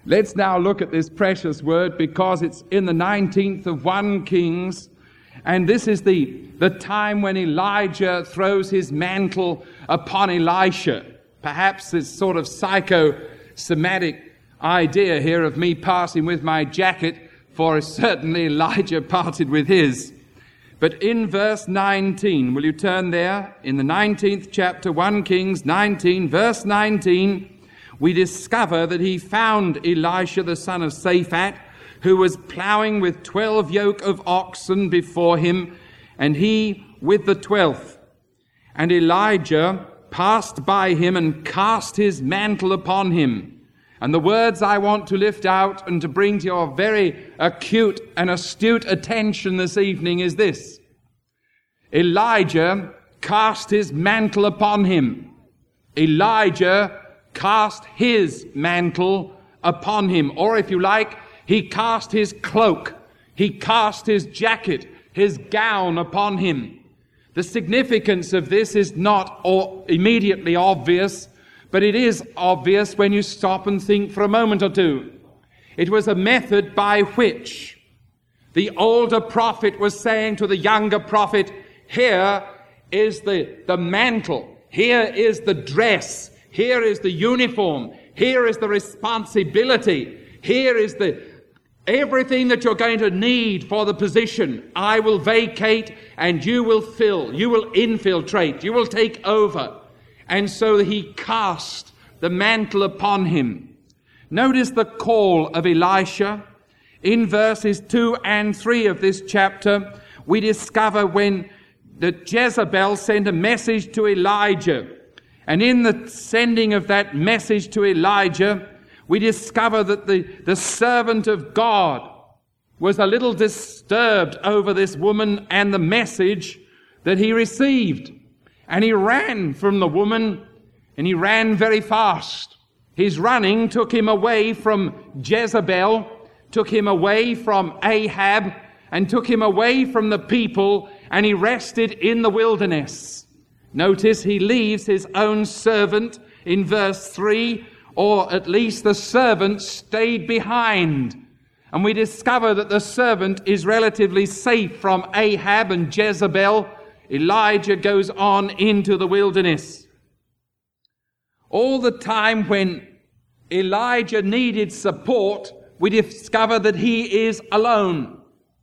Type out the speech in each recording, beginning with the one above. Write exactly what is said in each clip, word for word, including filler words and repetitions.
Let's now look at this precious word, because it's in the nineteenth of First Kings, and this is the, the time when Elijah throws his mantle upon Elisha. Perhaps this sort of psychosomatic idea here of me parting with my jacket, for certainly Elijah parted with his. But in verse nineteen, will you turn there? In the nineteenth chapter, First Kings nineteen, verse nineteen, we discover that he found Elisha the son of Shaphat, who was plowing with twelve yoke of oxen before him, and he with the twelfth. And Elijah passed by him and cast his mantle upon him. And the words I want to lift out and to bring to your very acute and astute attention this evening is this. Elijah cast his mantle upon him. Elijah cast his mantle upon him. Or if you like, he cast his cloak. He cast his jacket, his gown upon him. The significance of this is not or immediately obvious, but it is obvious when you stop and think for a moment or two. It was a method by which the older prophet was saying to the younger prophet, here is the, the mantle, here is the dress, here is the uniform, here is the responsibility, here is the everything that you're going to need for the position. I will vacate and you will fill, you will infiltrate, you will take over. And so he cast the mantle upon him. Notice the call of Elisha. In verses two and three of this chapter, we discover when the Jezebel sent a message to Elijah. And in the sending of that message to Elijah, we discover that the, the servant of God was a little disturbed over this woman and the message that he received. And he ran from the woman, and he ran very fast. His running took him away from Jezebel, took him away from Ahab, and took him away from the people, and he rested in the wilderness. Notice he leaves his own servant in verse three, or at least the servant stayed behind. And we discover that the servant is relatively safe from Ahab and Jezebel. Elijah goes on into the wilderness. All the time when Elijah needed support, we discover that he is alone.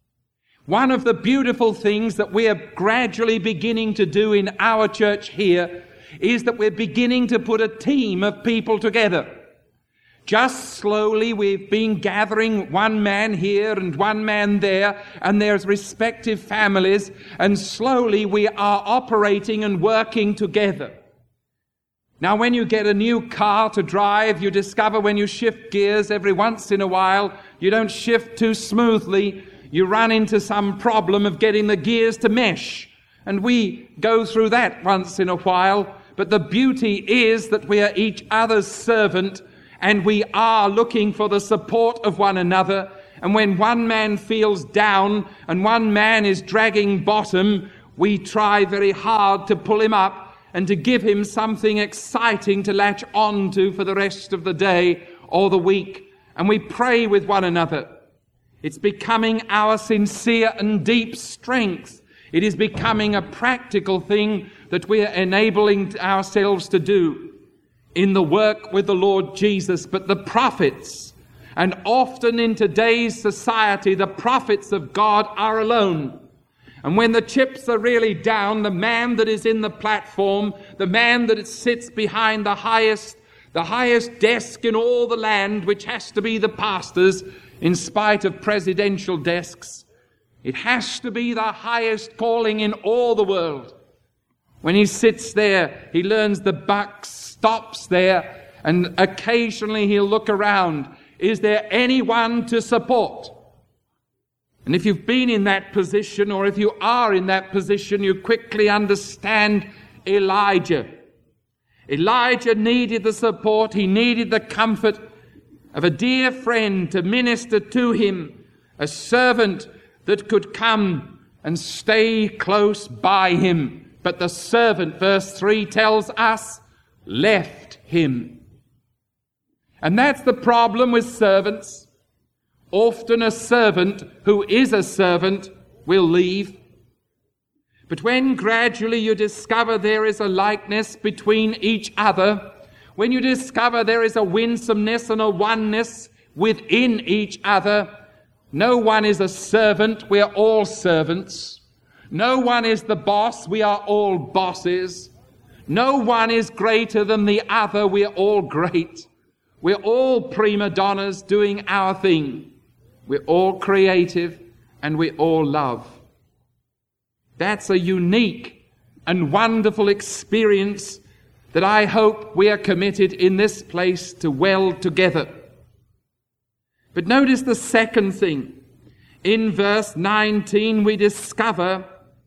One of the beautiful things that we are gradually beginning to do in our church here is that we're beginning to put a team of people together. Just slowly we've been gathering one man here and one man there, and there's respective families, and slowly we are operating and working together. Now, when you get a new car to drive, you discover when you shift gears every once in a while, you don't shift too smoothly. You run into some problem of getting the gears to mesh. And we go through that once in a while. But the beauty is that we are each other's servant, and we are looking for the support of one another. And when one man feels down and one man is dragging bottom, we try very hard to pull him up and to give him something exciting to latch on to for the rest of the day or the week. And we pray with one another. It's becoming our sincere and deep strength. It is becoming a practical thing that we are enabling ourselves to do in the work with the Lord Jesus. But the prophets, and often in today's society, the prophets of God are alone. And when the chips are really down, the man that is in the platform, the man that sits behind the highest, the highest desk in all the land, which has to be the pastor's, in spite of presidential desks, it has to be the highest calling in all the world. When he sits there, he learns the buck stops there, and occasionally he'll look around. Is there anyone to support? And if you've been in that position, or if you are in that position, you quickly understand Elijah. Elijah needed the support, he needed the comfort of a dear friend to minister to him, a servant that could come and stay close by him. But the servant, verse three tells us, left him. And that's the problem with servants. Often a servant who is a servant will leave. But when gradually you discover there is a likeness between each other, when you discover there is a winsomeness and a oneness within each other, no one is a servant, we are all servants. No one is the boss, we are all bosses. No one is greater than the other, we are all great. We're all prima donnas doing our thing. We're all creative and we all love. That's a unique and wonderful experience that I hope we are committed in this place to weld together. But notice the second thing. In verse nineteen we discover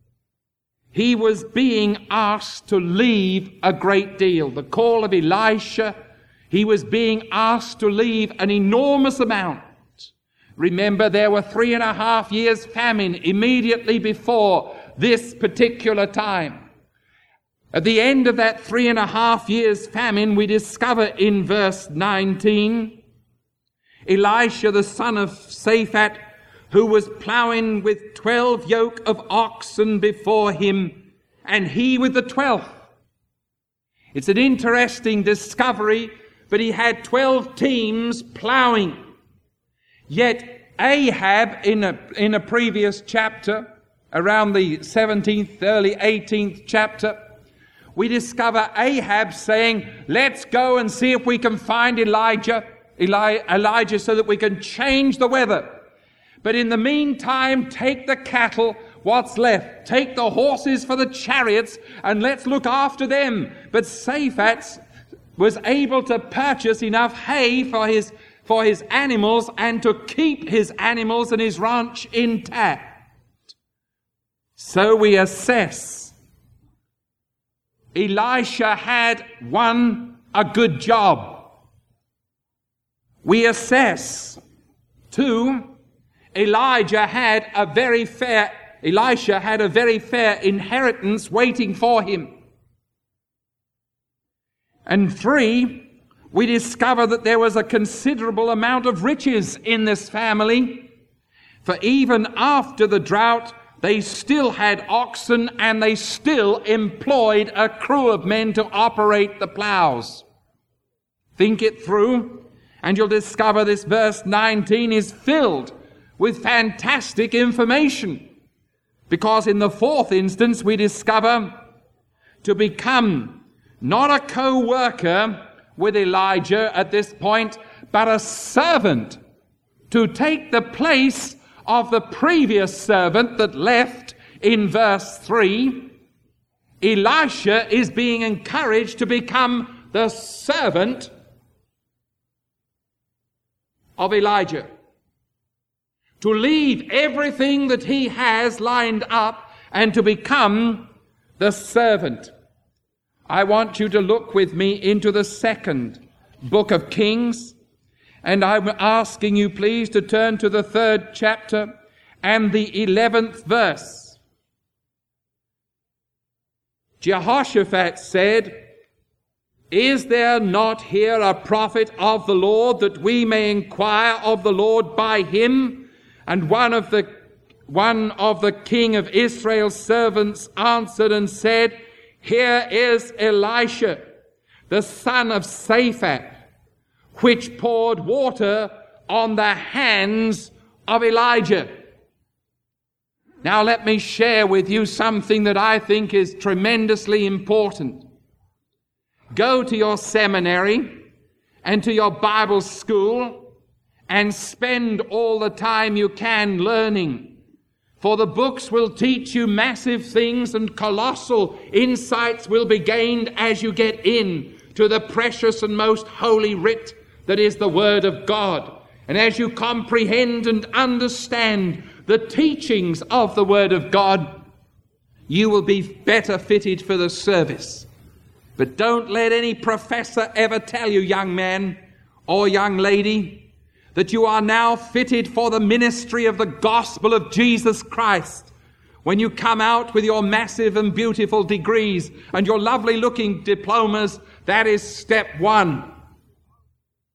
he was being asked to leave a great deal. The call of Elisha, he was being asked to leave an enormous amount. Remember, there were three and a half years famine immediately before this particular time. At the end of that three and a half years famine, we discover in verse nineteen, Elisha, the son of Shaphat, who was plowing with twelve yoke of oxen before him, and he with the twelfth. It's an interesting discovery, but he had twelve teams plowing. Yet Ahab, in a, in a previous chapter, around the seventeenth, early eighteenth chapter, we discover Ahab saying, let's go and see if we can find Elijah, Eli, Elijah so that we can change the weather. But in the meantime, take the cattle, what's left. Take the horses for the chariots, and let's look after them. But Shaphat was able to purchase enough hay for his, for his animals and to keep his animals and his ranch intact. So we assess. Elisha had, one, a good job. We assess. Two, Elijah had a very fair, Elisha had a very fair inheritance waiting for him. And three, we discover that there was a considerable amount of riches in this family. For even after the drought, they still had oxen and they still employed a crew of men to operate the plows. Think it through, and you'll discover this verse nineteen is filled with fantastic information. Because in the fourth instance, we discover to become not a co-worker with Elijah at this point, but a servant to take the place of the previous servant that left in verse three. Elisha is being encouraged to become the servant of Elijah. To leave everything that he has lined up and to become the servant. I want you to look with me into the second book of Kings, and I'm asking you please to turn to the third chapter and the eleventh verse. Jehoshaphat said, "Is there not here a prophet of the Lord, that we may inquire of the Lord by him?" And one of the one of the king of Israel's servants answered and said, "Here is Elisha, the son of Shaphat, which poured water on the hands of Elijah." Now let me share with you something that I think is tremendously important. Go to your seminary and to your Bible school and spend all the time you can learning. For the books will teach you massive things, and colossal insights will be gained as you get in to the precious and most holy writ that is the Word of God. And as you comprehend and understand the teachings of the Word of God, you will be better fitted for the service. But don't let any professor ever tell you, young man or young lady, that you are now fitted for the ministry of the gospel of Jesus Christ. When you come out with your massive and beautiful degrees and your lovely looking diplomas, that is step one.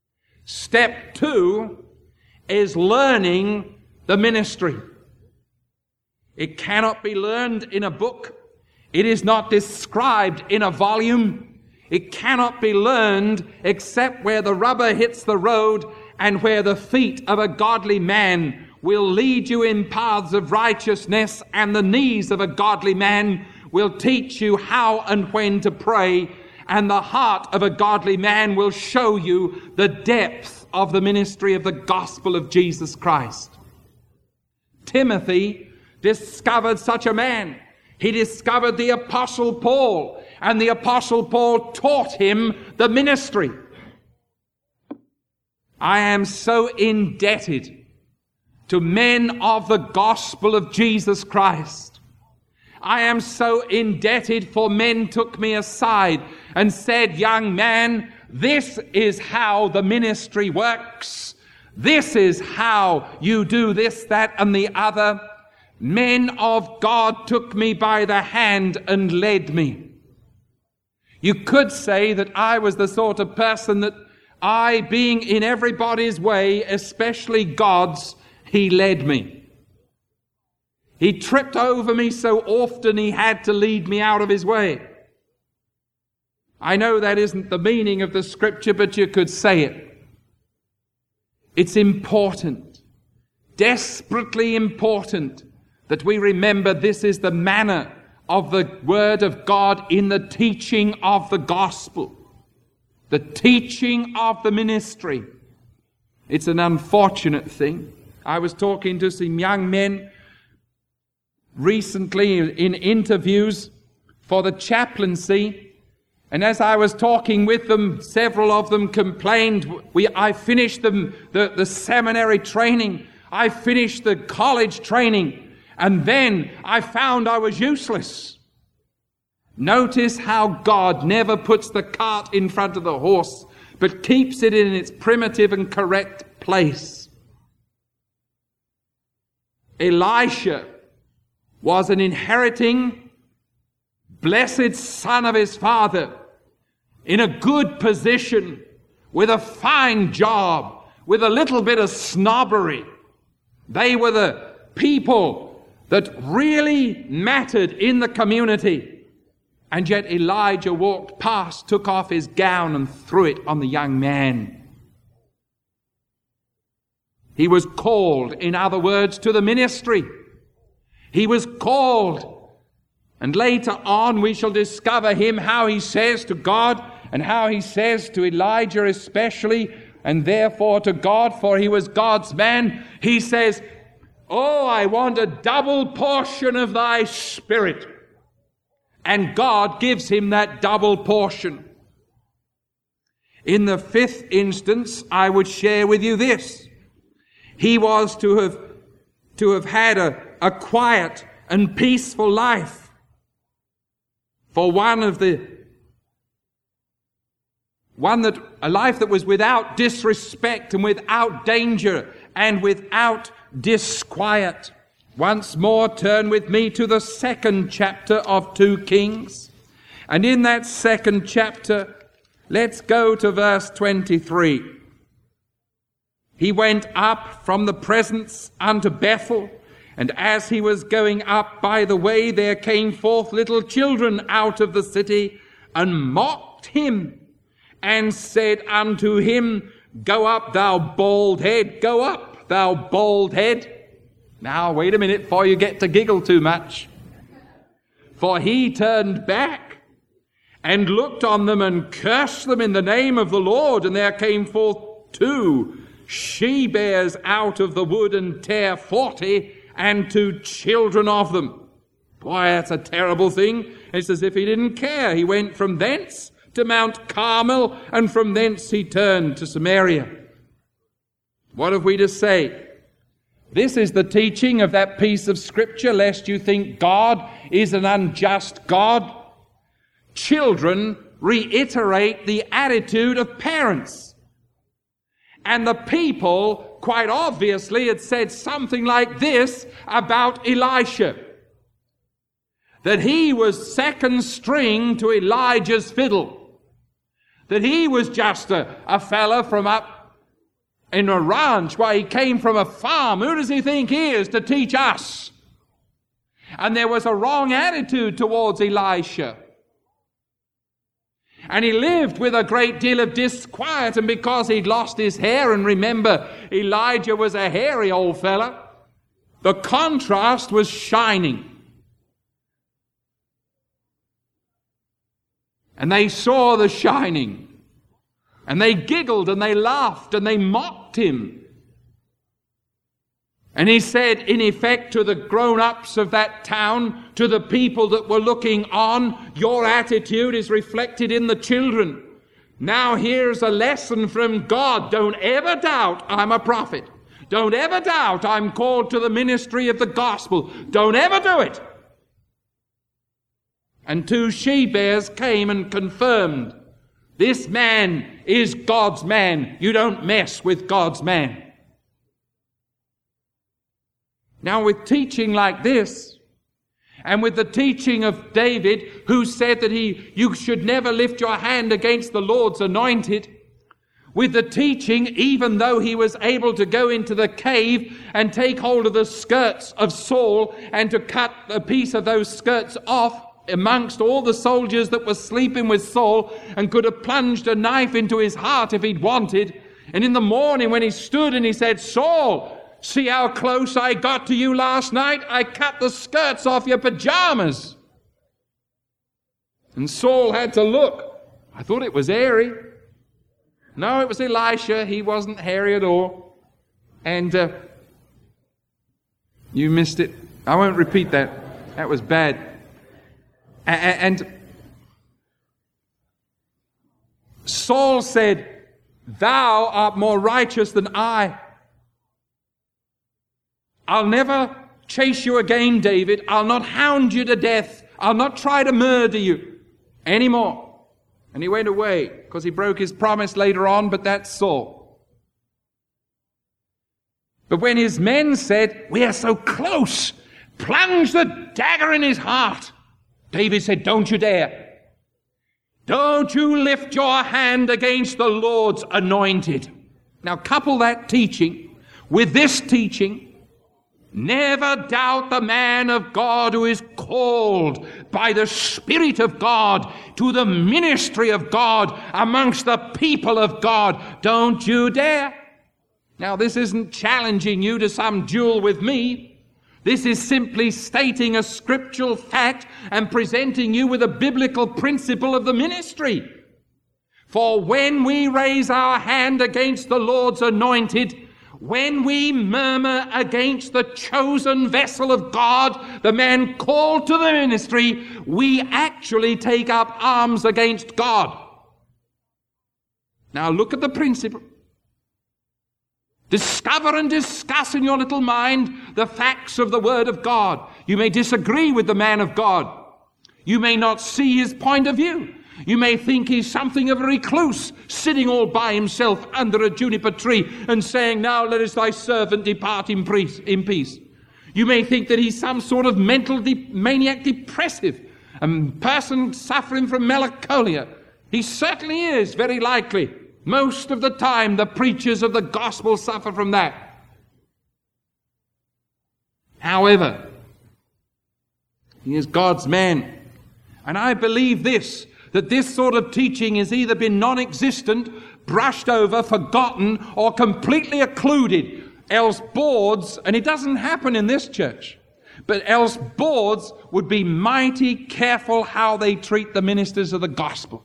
Step two is learning the ministry. It cannot be learned in a book. It is not described in a volume. It cannot be learned except where the rubber hits the road and where the feet of a godly man will lead you in paths of righteousness, and the knees of a godly man will teach you how and when to pray, and the heart of a godly man will show you the depth of the ministry of the gospel of Jesus Christ. Timothy discovered such a man. He discovered the Apostle Paul, and the Apostle Paul taught him the ministry. I am so indebted to men of the gospel of Jesus Christ. I am so indebted for men took me aside and said, young man, this is how the ministry works. This is how you do this, that, and the other. Men of God took me by the hand and led me. You could say that I was the sort of person that I, being in everybody's way, especially God's, he led me. He tripped over me so often he had to lead me out of his way. I know that isn't the meaning of the scripture, but you could say it. It's important, desperately important, that we remember this is the manner of the Word of God in the teaching of the gospel, the teaching of the ministry. It's an unfortunate thing. I was talking to some young men recently in interviews for the chaplaincy, and as I was talking with them, several of them complained, we, I finished them, the, the seminary training, I finished the college training, and then I found I was useless. Notice how God never puts the cart in front of the horse, but keeps it in its primitive and correct place. Elisha was an inheriting, blessed son of his father, in a good position, with a fine job, with a little bit of snobbery. They were the people that really mattered in the community. And yet Elijah walked past, took off his gown and threw it on the young man. He was called, in other words, to the ministry. He was called. And later on we shall discover him, how he says to God and how he says to Elijah especially, and therefore to God, for he was God's man. He says, "Oh, I want a double portion of thy spirit." And God gives him that double portion. In the fifth instance, I would share with you this. He was to have, to have had a, a quiet and peaceful life. For one of the, one that, a life that was without disrespect and without danger and without disquiet. Once more, turn with me to the second chapter of two Kings. And in that second chapter, let's go to verse twenty-three. He went up from the presence unto Bethel, and as he was going up by the way, there came forth little children out of the city, and mocked him, and said unto him, "Go up, thou bald head, go up, thou bald head." Now, wait a minute before you get to giggle too much. For he turned back and looked on them and cursed them in the name of the Lord. And there came forth two she-bears out of the wood and tare forty, and two children of them. Boy, that's a terrible thing. It's as if he didn't care. He went from thence to Mount Carmel, and from thence he turned to Samaria. What have we to say? This is the teaching of that piece of scripture, lest you think God is an unjust God. Children reiterate the attitude of parents. And the people, quite obviously, had said something like this about Elisha. That he was second string to Elijah's fiddle. That he was just a, a fella from up in a ranch. Why, he came from a farm. Who does he think he is to teach us? And there was a wrong attitude towards Elisha. And he lived with a great deal of disquiet, and because he'd lost his hair, and remember, Elijah was a hairy old fella, the contrast was shining. And they saw the shining, and they giggled, and they laughed, and they mocked him. And he said, in effect, to the grown-ups of that town, to the people that were looking on, your attitude is reflected in the children. Now here's a lesson from God. Don't ever doubt I'm a prophet. Don't ever doubt I'm called to the ministry of the gospel. Don't ever do it. And two she-bears came and confirmed, this man is God's man. You don't mess with God's man. Now, with teaching like this, and with the teaching of David, who said that he, you should never lift your hand against the Lord's anointed, with the teaching, even though he was able to go into the cave and take hold of the skirts of Saul and to cut a piece of those skirts off amongst all the soldiers that were sleeping with Saul, and could have plunged a knife into his heart if he'd wanted. And in the morning when he stood and he said, Saul, see how close I got to you last night? I cut the skirts off your pajamas. And Saul had to look. I thought it was hairy. No, it was Elisha. He wasn't hairy at all. And uh, you missed it. I won't repeat that. That was bad. A- and Saul said, thou art more righteous than I. I'll never chase you again, David. I'll not hound you to death. I'll not try to murder you anymore. And he went away because he broke his promise later on, but that's Saul. But when his men said, we are so close, plunge the dagger in his heart, David said, don't you dare. Don't you lift your hand against the Lord's anointed. Now couple that teaching with this teaching. Never doubt the man of God who is called by the Spirit of God to the ministry of God amongst the people of God. Don't you dare. Now, this isn't challenging you to some duel with me. This is simply stating a scriptural fact and presenting you with a biblical principle of the ministry. For when we raise our hand against the Lord's anointed, when we murmur against the chosen vessel of God, the man called to the ministry, we actually take up arms against God. Now look at the principle. Discover and discuss in your little mind the facts of the Word of God. You may disagree with the man of God. You may not see his point of view. You may think he's something of a recluse, sitting all by himself under a juniper tree and saying, now let us thy servant depart in peace. You may think that he's some sort of mental de- maniac depressive, a person suffering from melancholia. He certainly is, very likely. Most of the time, the preachers of the gospel suffer from that. However, he is God's man. And I believe this, that this sort of teaching has either been non-existent, brushed over, forgotten, or completely occluded. Else boards, and it doesn't happen in this church, but else boards would be mighty careful how they treat the ministers of the gospel.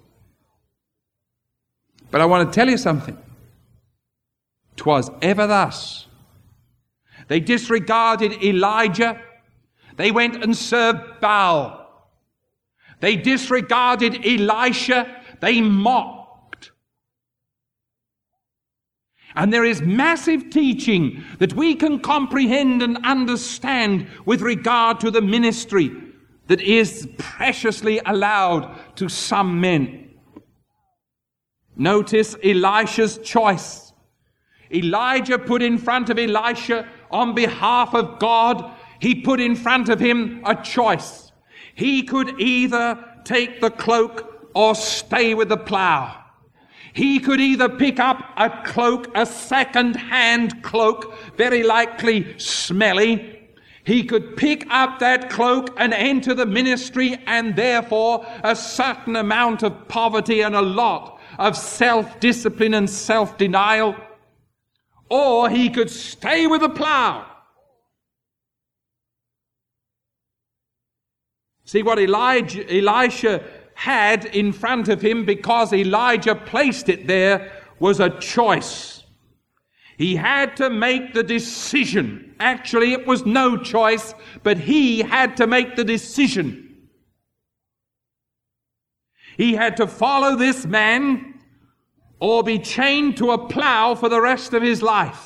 But I want to tell you something. 'Twas ever thus. They disregarded Elijah. They went and served Baal. They disregarded Elisha. They mocked. And there is massive teaching that we can comprehend and understand with regard to the ministry that is preciously allowed to some men. Notice Elisha's choice. Elijah put in front of Elisha on behalf of God, he put in front of him a choice. He could either take the cloak or stay with the plow. He could either pick up a cloak, a second-hand cloak, very likely smelly. He could pick up that cloak and enter the ministry, and therefore a certain amount of poverty and a lot of self-discipline and self-denial. Or he could stay with the plow. See, what Elijah, Elisha had in front of him, because Elijah placed it there, was a choice. He had to make the decision. Actually, it was no choice, but he had to make the decision. He had to follow this man or be chained to a plow for the rest of his life.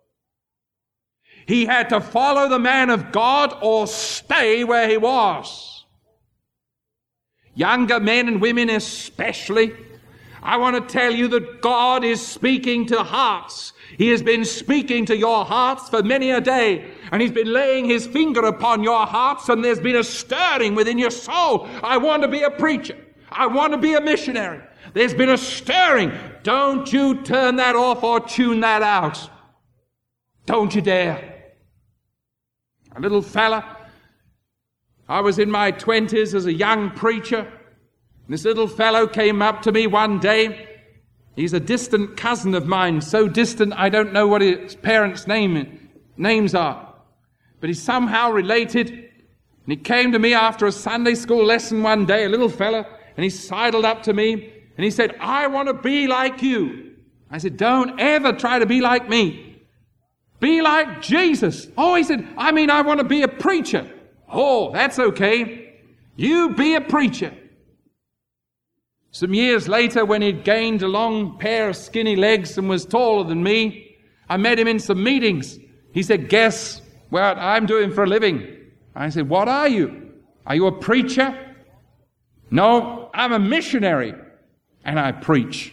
He had to follow the man of God or stay where he was. Younger men and women especially, I want to tell you that God is speaking to hearts. He has been speaking to your hearts for many a day, and He's been laying His finger upon your hearts, and there's been a stirring within your soul. I want to be a preacher. I want to be a missionary. There's been a stirring. Don't you turn that off or tune that out. Don't you dare. A little fella, I was in my twenties as a young preacher. This little fellow came up to me one day. He's a distant cousin of mine, so distant I don't know what his parents' name, names are. But he's somehow related. And he came to me after a Sunday school lesson one day, a little fella, and he sidled up to me and he said, "I want to be like you." I said, "Don't ever try to be like me. Be like Jesus." "Oh," he said, "I mean, I want to be a preacher." "Oh, that's okay. You be a preacher." Some years later, when he'd gained a long pair of skinny legs and was taller than me, I met him in some meetings. He said, "Guess what I'm doing for a living?" I said, "What are you? Are you a preacher?" "No, I'm a missionary, and I preach."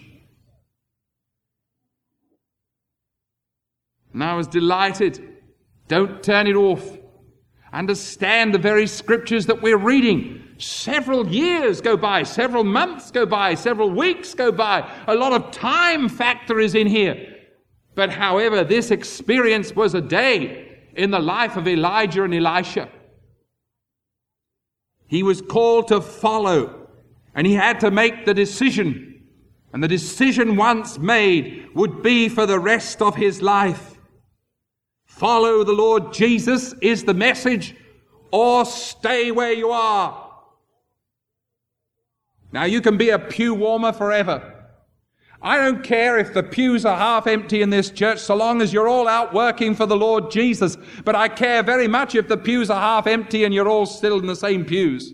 And I was delighted. Don't turn it off. Understand the very scriptures that we're reading. Several years go by, several months go by, several weeks go by. A lot of time factor is in here. But however, this experience was a day in the life of Elijah and Elisha. He was called to follow, and he had to make the decision. And the decision once made would be for the rest of his life. Follow the Lord Jesus is the message, or stay where you are. Now, you can be a pew warmer forever. I don't care if the pews are half empty in this church, so long as you're all out working for the Lord Jesus. But I care very much if the pews are half empty and you're all still in the same pews.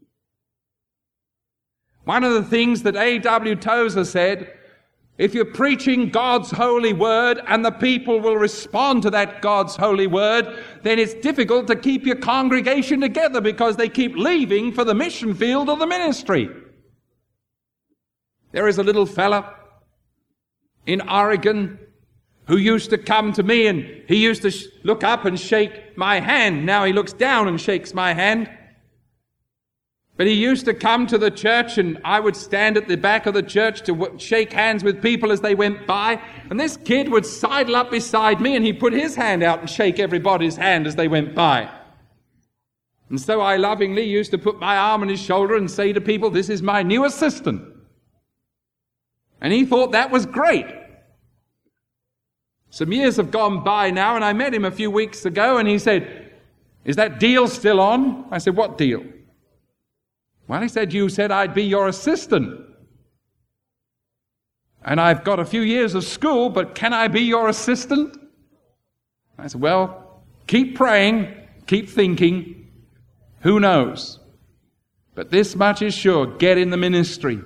One of the things that A W Tozer said, if you're preaching God's holy word and the people will respond to that God's holy word, then it's difficult to keep your congregation together because they keep leaving for the mission field or the ministry. There is a little fella in Oregon who used to come to me, and he used to sh- look up and shake my hand. Now he looks down and shakes my hand. But he used to come to the church, and I would stand at the back of the church to w- shake hands with people as they went by. And this kid would sidle up beside me, and he'd put his hand out and shake everybody's hand as they went by. And so I lovingly used to put my arm on his shoulder and say to people, "This is my new assistant." And he thought that was great. Some years have gone by now, and I met him a few weeks ago, and he said, "Is that deal still on?" I said, "What deal?" "Well," he said, "you said I'd be your assistant. And I've got a few years of school, but can I be your assistant?" I said, "Well, keep praying, keep thinking. Who knows? But this much is sure, get in the ministry."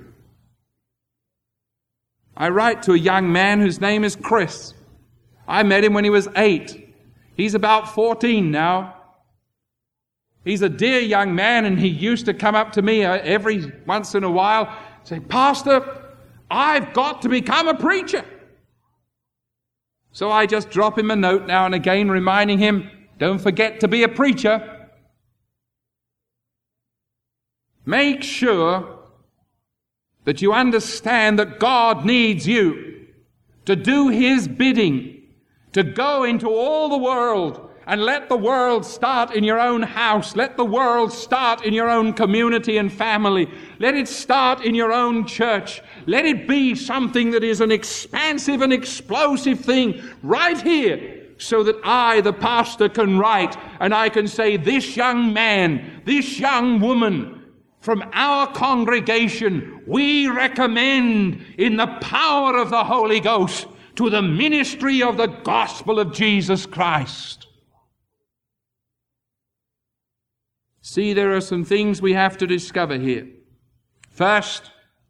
I write to a young man whose name is Chris. I met him when he was eight. He's about fourteen now. He's a dear young man, and he used to come up to me every once in a while and say, "Pastor, I've got to become a preacher." So I just drop him a note now and again reminding him, "Don't forget to be a preacher." Make sure that you understand that God needs you. to do his bidding, to go into all the world and let the world start in your own house. Let the world start in your own community and family. Let it start in your own church. Let it be something that is an expansive and explosive thing right here, so that I, the pastor, can write and I can say, this young man, this young woman from our congregation, we recommend in the power of the Holy Ghost to the ministry of the gospel of Jesus Christ. See, there are some things we have to discover here. First,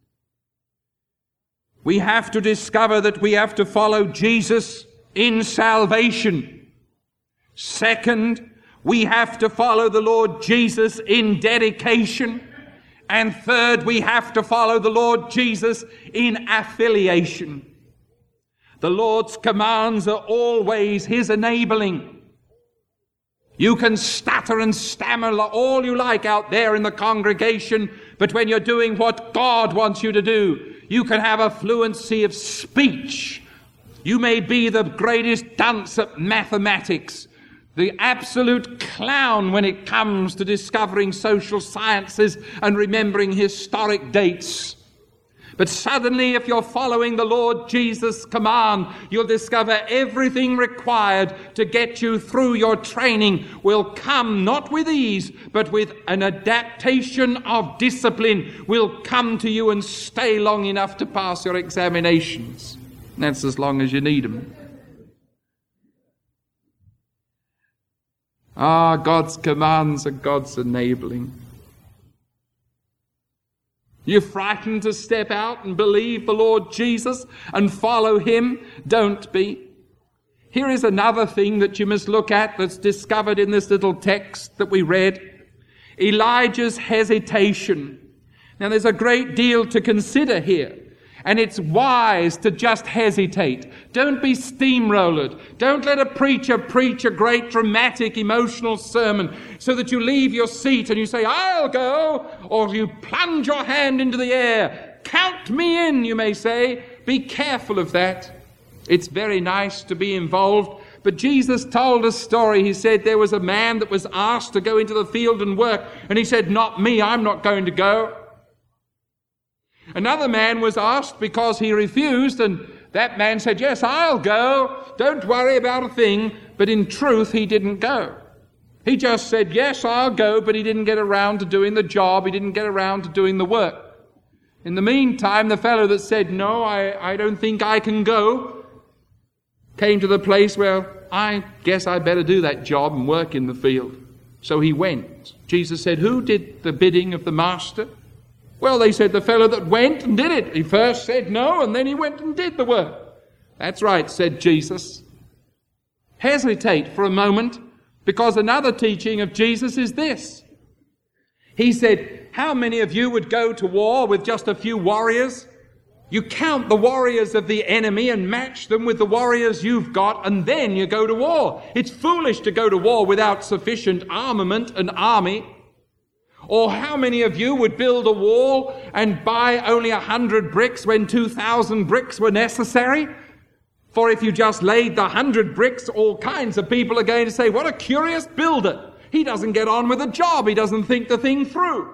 we have to discover that we have to follow Jesus in salvation. Second, we have to follow the Lord Jesus in dedication. And third, we have to follow the Lord Jesus in affiliation. The Lord's commands are always his enabling. You can stutter and stammer all you like out there in the congregation, but when you're doing what God wants you to do, you can have a fluency of speech. You may be the greatest dunce at mathematics, the absolute clown when it comes to discovering social sciences and remembering historic dates. But suddenly, if you're following the Lord Jesus' command, you'll discover everything required to get you through your training will come not with ease, but with an adaptation of discipline will come to you and stay long enough to pass your examinations. And that's as long as you need them. Ah, God's commands are God's enabling. You're frightened to step out and believe the Lord Jesus and follow him? Don't be. Here is another thing that you must look at that's discovered in this little text that we read. Elijah's hesitation. Now there's a great deal to consider here. And it's wise to just hesitate. Don't be steamrollered. Don't let a preacher preach a great dramatic emotional sermon so that you leave your seat and you say, I'll go, or you plunge your hand into the air. Count me in, you may say. Be careful of that. It's very nice to be involved. But Jesus told a story. He said there was a man that was asked to go into the field and work. And he said, not me, I'm not going to go. Another man was asked because he refused, and that man said, yes, I'll go. Don't worry about a thing. But in truth, he didn't go. He just said, yes, I'll go, but he didn't get around to doing the job. He didn't get around to doing the work. In the meantime, the fellow that said, no, I, I don't think I can go, came to the place where I guess I better do that job and work in the field. So he went. Jesus said, who did the bidding of the master? Well, they said the fellow that went and did it. He first said no, and then he went and did the work. That's right, said Jesus. Hesitate for a moment, because another teaching of Jesus is this. He said, how many of you would go to war with just a few warriors? You count the warriors of the enemy and match them with the warriors you've got, and then you go to war. It's foolish to go to war without sufficient armament and army. Or how many of you would build a wall and buy only a hundred bricks when two thousand bricks were necessary? For if you just laid the hundred bricks, all kinds of people are going to say, what a curious builder. He doesn't get on with the job. He doesn't think the thing through.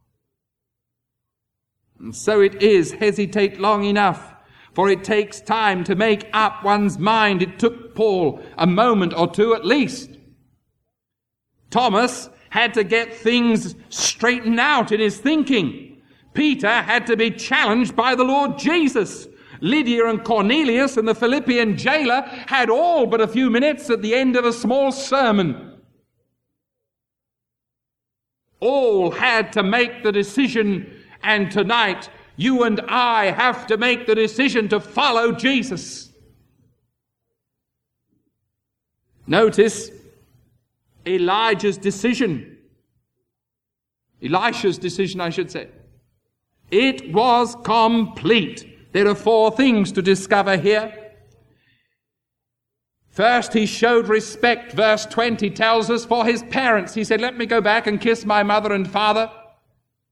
And so it is, hesitate long enough, for it takes time to make up one's mind. It took Paul a moment or two at least. Thomas had to get things straightened out in his thinking. Peter had to be challenged by the Lord Jesus. Lydia and Cornelius and the Philippian jailer had all but a few minutes at the end of a small sermon. All had to make the decision, and tonight you and I have to make the decision to follow Jesus. Notice Elijah's decision. Elisha's decision, I should say. It was complete. There are four things to discover here. First, he showed respect. Verse twenty tells us, for his parents. He said, let me go back and kiss my mother and father.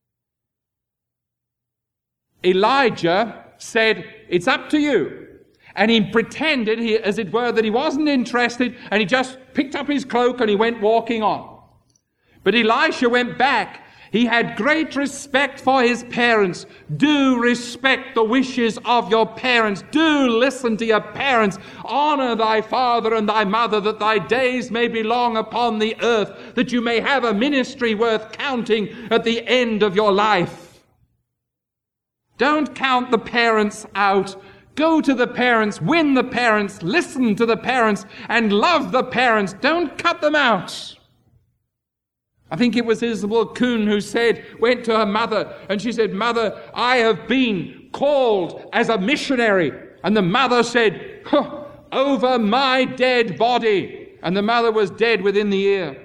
Elijah said, it's up to you. And he pretended, he, as it were, that he wasn't interested, and he just picked up his cloak and he went walking on. But Elisha went back. He had great respect for his parents. Do respect the wishes of your parents. Do listen to your parents. Honor thy father and thy mother, that thy days may be long upon the earth, that you may have a ministry worth counting at the end of your life. Don't count the parents out. Go to the parents, win the parents, listen to the parents, and love the parents. Don't cut them out. I think it was Isabel Kuhn who said, went to her mother, and she said, Mother, I have been called as a missionary. And the mother said, huh, over my dead body. And the mother was dead within the year.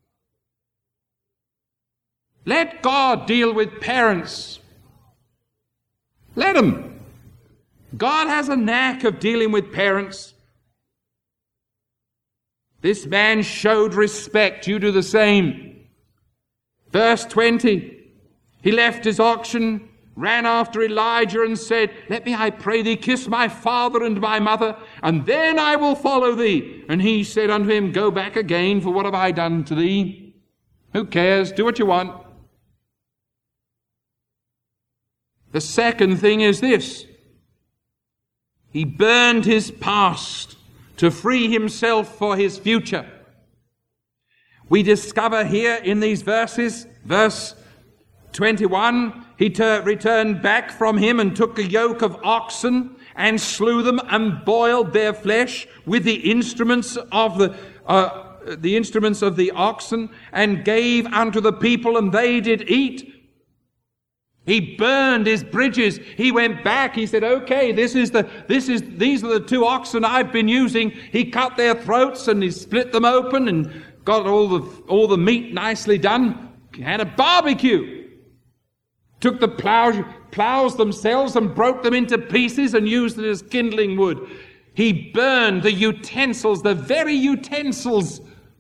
Let God deal with parents. Let him. God has a knack of dealing with parents. This man showed respect. You do the same. Verse twenty, he left his oxen, ran after Elijah and said, Let me, I pray thee, kiss my father and my mother, and then I will follow thee. And he said unto him, Go back again, for what have I done to thee? Who cares? Do what you want. The second thing is this. He burned his past to free himself for his future. We discover here in these verses, verse twenty-one, he ter- returned back from him and took a yoke of oxen and slew them and boiled their flesh with the instruments of the uh, the instruments of the oxen and gave unto the people, and they did eat. He burned his bridges. He went back. He said, okay, this is the, this is, these are the two oxen I've been using. He cut their throats and he split them open and got all the, all the meat nicely done. He had a barbecue. Took the plow, plows themselves and broke them into pieces and used it as kindling wood. He burned the utensils, the very utensils.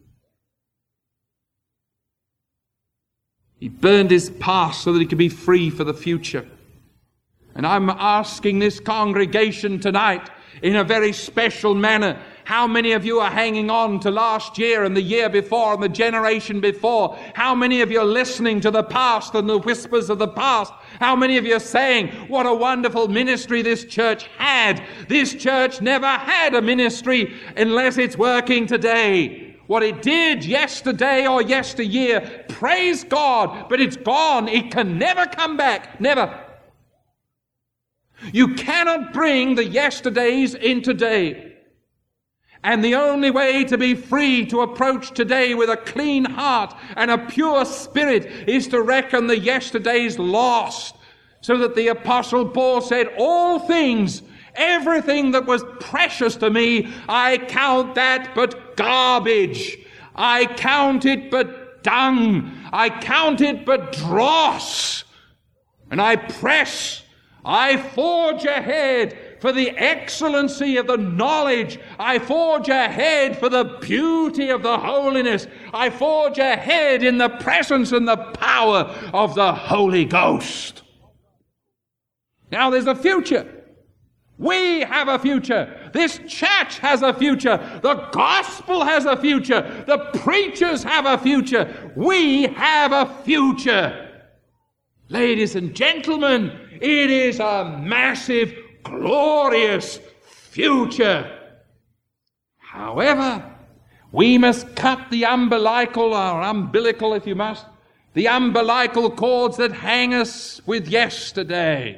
He burned his past so that he could be free for the future. And I'm asking this congregation tonight in a very special manner, how many of you are hanging on to last year and the year before and the generation before? How many of you are listening to the past and the whispers of the past? How many of you are saying, what a wonderful ministry this church had? This church never had a ministry unless it's working today. What it did yesterday or yesteryear, praise God, but it's gone. It can never come back. Never. You cannot bring the yesterdays in today. And the only way to be free to approach today with a clean heart and a pure spirit is to reckon the yesterdays lost. So that the Apostle Paul said, all things, everything that was precious to me, I count that but garbage. I count it but dung. I count it but dross. And I press, I forge ahead for the excellency of the knowledge. I forge ahead for the beauty of the holiness. I forge ahead in the presence and the power of the Holy Ghost. Now there's a future. We have a future. This church has a future. The gospel has a future. The preachers have a future. We have a future. Ladies and gentlemen, it is a massive, glorious future. However, we must cut the umbilical, or umbilical if you must, the umbilical cords that hang us with yesterday.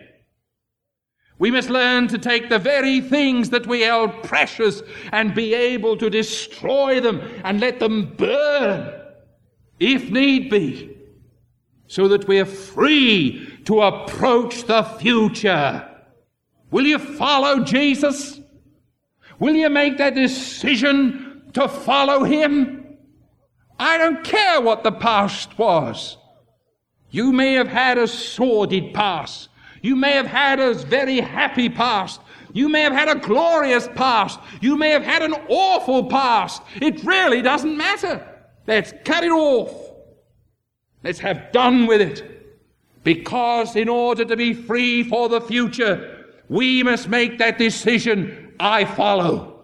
We must learn to take the very things that we held precious and be able to destroy them and let them burn, if need be, so that we are free to approach the future. Will you follow Jesus? Will you make that decision to follow him? I don't care what the past was. You may have had a sordid past. You may have had a very happy past. You may have had a glorious past. You may have had an awful past. It really doesn't matter. Let's cut it off. Let's have done with it. Because in order to be free for the future, we must make that decision. I follow.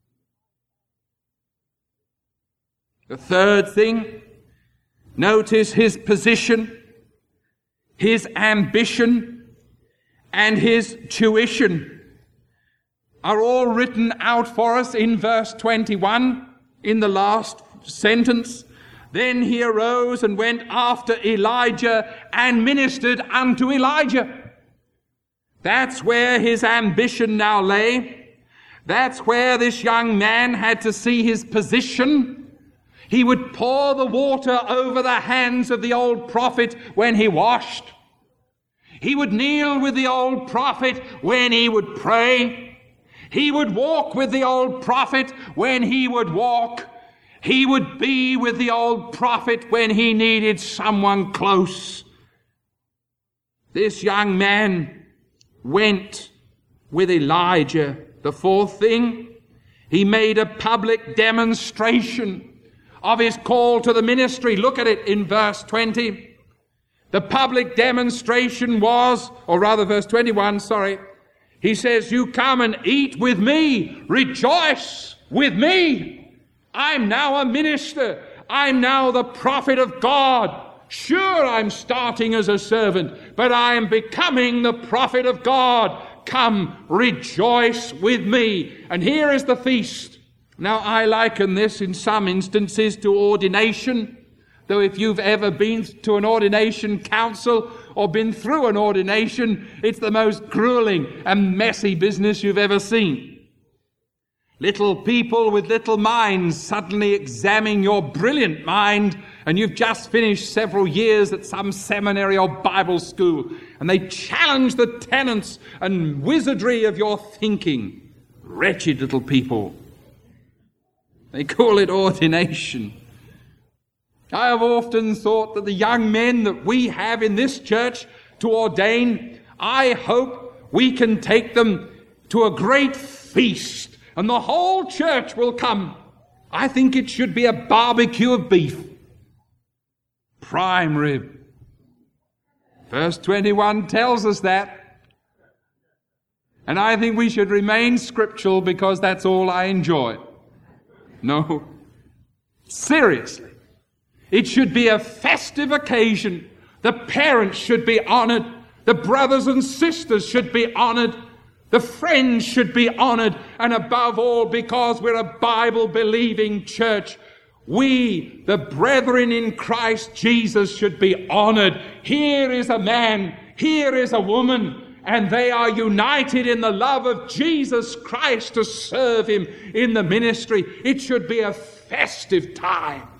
The third thing, notice his position, his ambition, and his tuition are all written out for us in verse twenty-one, in the last sentence. Then he arose and went after Elijah and ministered unto Elijah. That's where his ambition now lay. That's where this young man had to see his position. He would pour the water over the hands of the old prophet when he washed. He would kneel with the old prophet when he would pray. He would walk with the old prophet when he would walk. He would be with the old prophet when he needed someone close. This young man went with Elijah. The fourth thing, he made a public demonstration of his call to the ministry. Look at it in verse twenty. The public demonstration was, or rather verse twenty-one, sorry. He says, you come and eat with me, rejoice with me. I'm now a minister. I'm now the prophet of God. Sure, I'm starting as a servant, but I am becoming the prophet of God. Come, rejoice with me. And here is the feast. Now, I liken this in some instances to ordination, though if you've ever been to an ordination council or been through an ordination, it's the most grueling and messy business you've ever seen. Little people with little minds suddenly examine your brilliant mind, and you've just finished several years at some seminary or Bible school, and they challenge the tenets and wizardry of your thinking. Wretched little people. They call it ordination. I have often thought that the young men that we have in this church to ordain, I hope we can take them to a great feast and the whole church will come. I think it should be a barbecue of beef. Prime rib. Verse twenty-one tells us that. And I think we should remain scriptural because that's all I enjoy. No, seriously. It should be a festive occasion. The parents should be honored. The brothers and sisters should be honored. The friends should be honored. And above all, because we're a Bible-believing church, we, the brethren in Christ Jesus, should be honored. Here is a man, here is a woman, and they are united in the love of Jesus Christ to serve him in the ministry. It should be a festive time.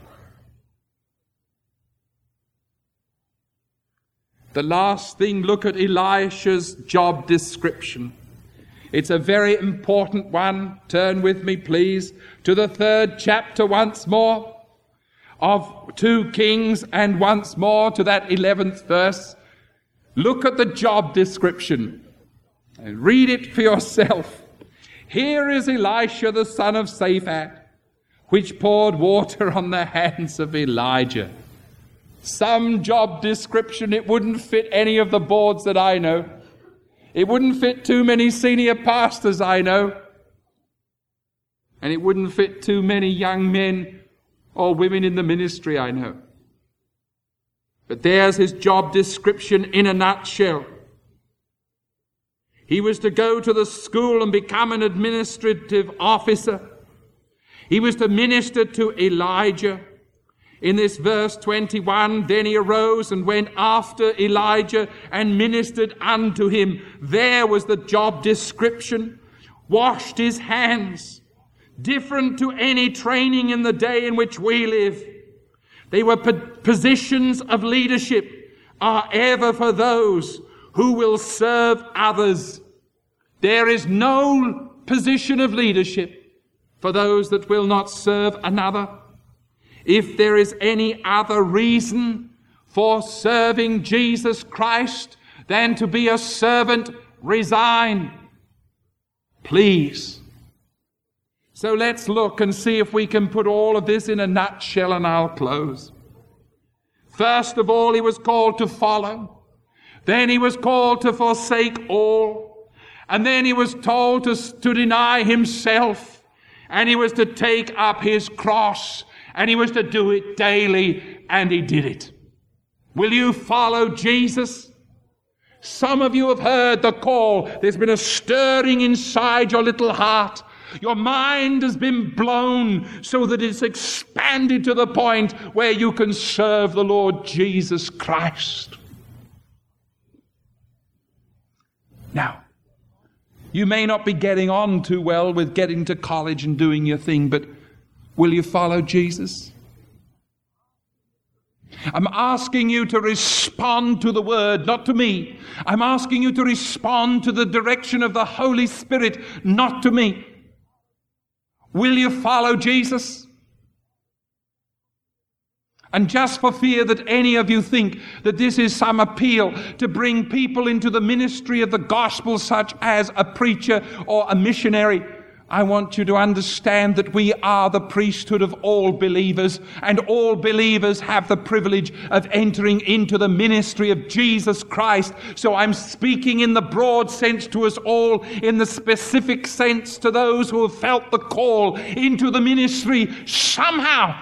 The last thing, look at Elisha's job description. It's a very important one. Turn with me, please, to the third chapter once more of two Kings, and once more to that eleventh verse. Look at the job description and read it for yourself. Here is Elisha the son of Shaphat, which poured water on the hands of Elijah. Some job description, it wouldn't fit any of the boards that I know. It wouldn't fit too many senior pastors I know. And it wouldn't fit too many young men or women in the ministry I know. But there's his job description in a nutshell. He was to go to the school and become an administrative officer. He was to minister to Elijah. In this verse twenty-one, then he arose and went after Elijah and ministered unto him. There was the job description. Washed his hands. Different to any training in the day in which we live. They were positions of leadership are ever for those who will serve others. There is no position of leadership for those that will not serve another. If there is any other reason for serving Jesus Christ than to be a servant, resign. Please. So let's look and see if we can put all of this in a nutshell, and I'll close. First of all, he was called to follow. Then he was called to forsake all. And then he was told to, to deny himself, and he was to take up his cross, and he was to do it daily, and he did it. Will you follow Jesus? Some of you have heard the call. There's been a stirring inside your little heart. Your mind has been blown so that it's expanded to the point where you can serve the Lord Jesus Christ. Now, you may not be getting on too well with getting to college and doing your thing, but will you follow Jesus? I'm asking you to respond to the word, not to me. I'm asking you to respond to the direction of the Holy Spirit, not to me. Will you follow Jesus? And just for fear that any of you think that this is some appeal to bring people into the ministry of the gospel, such as a preacher or a missionary, I want you to understand that we are the priesthood of all believers, and all believers have the privilege of entering into the ministry of Jesus Christ. So I'm speaking in the broad sense to us all, in the specific sense to those who have felt the call into the ministry somehow.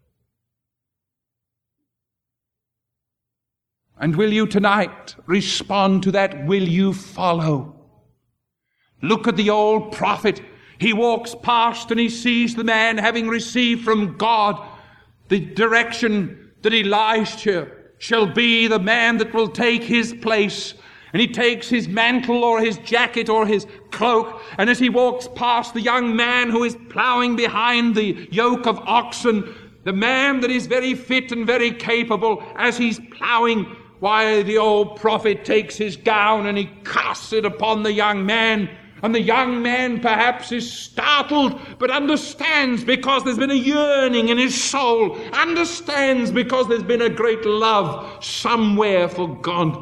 And will you tonight respond to that? Will you follow? Look at the old prophet. He walks past and he sees the man having received from God the direction that Elisha shall be the man that will take his place. And he takes his mantle or his jacket or his cloak, and as he walks past the young man who is ploughing behind the yoke of oxen, the man that is very fit and very capable, as he's ploughing, why, the old prophet takes his gown and he casts it upon the young man. And the young man perhaps is startled, but understands because there's been a yearning in his soul, understands because there's been a great love somewhere for God.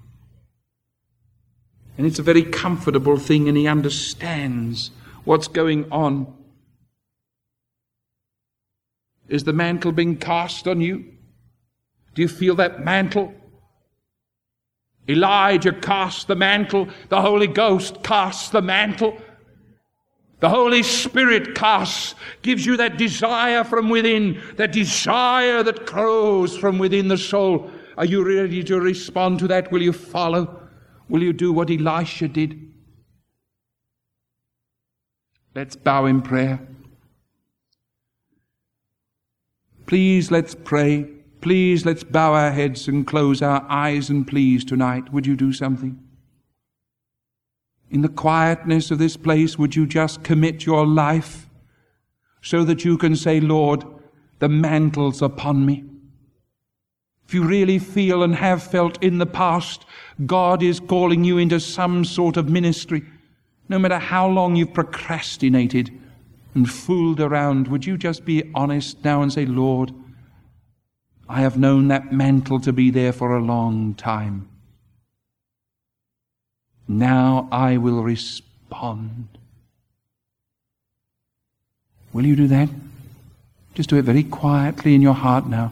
And it's a very comfortable thing, and he understands what's going on. Is the mantle being cast on you? Do you feel that mantle? Elijah cast the mantle. The Holy Ghost casts the mantle. The Holy Spirit casts, gives you that desire from within, that desire that grows from within the soul. Are you ready to respond to that? Will you follow? Will you do what Elisha did? Let's bow in prayer. Please, let's pray. Please, let's bow our heads and close our eyes, and please, tonight, would you do something? In the quietness of this place, would you just commit your life so that you can say, Lord, the mantle's upon me. If you really feel and have felt in the past, God is calling you into some sort of ministry, no matter how long you've procrastinated and fooled around, would you just be honest now and say, Lord, I have known that mantle to be there for a long time. Now I will respond. Will you do that? Just do it very quietly in your heart now.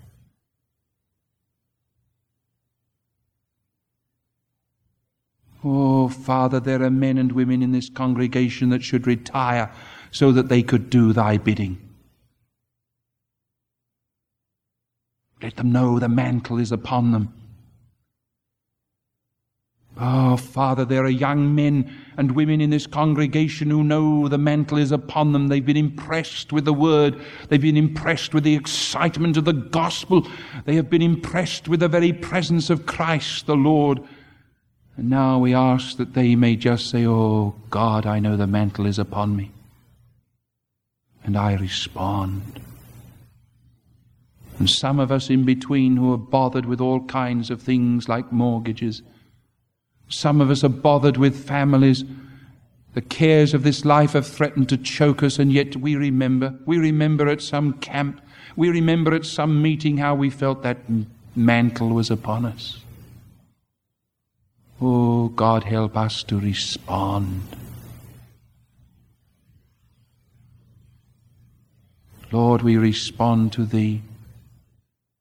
Oh, Father, there are men and women in this congregation that should retire so that they could do thy bidding. Let them know the mantle is upon them. Oh, Father, there are young men and women in this congregation who know the mantle is upon them. They've been impressed with the word. They've been impressed with the excitement of the gospel. They have been impressed with the very presence of Christ the Lord. And now we ask that they may just say, oh, God, I know the mantle is upon me. And I respond. And some of us in between who are bothered with all kinds of things like mortgages. Some of us are bothered with families. The cares of this life have threatened to choke us, and yet we remember. We remember at some camp. We remember at some meeting how we felt that mantle was upon us. Oh, God, help us to respond. Lord, we respond to Thee,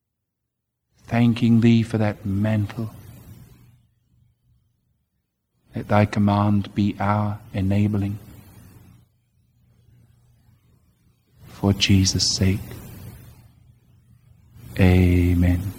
thanking Thee for that mantle. Let thy command be our enabling. For Jesus' sake. Amen.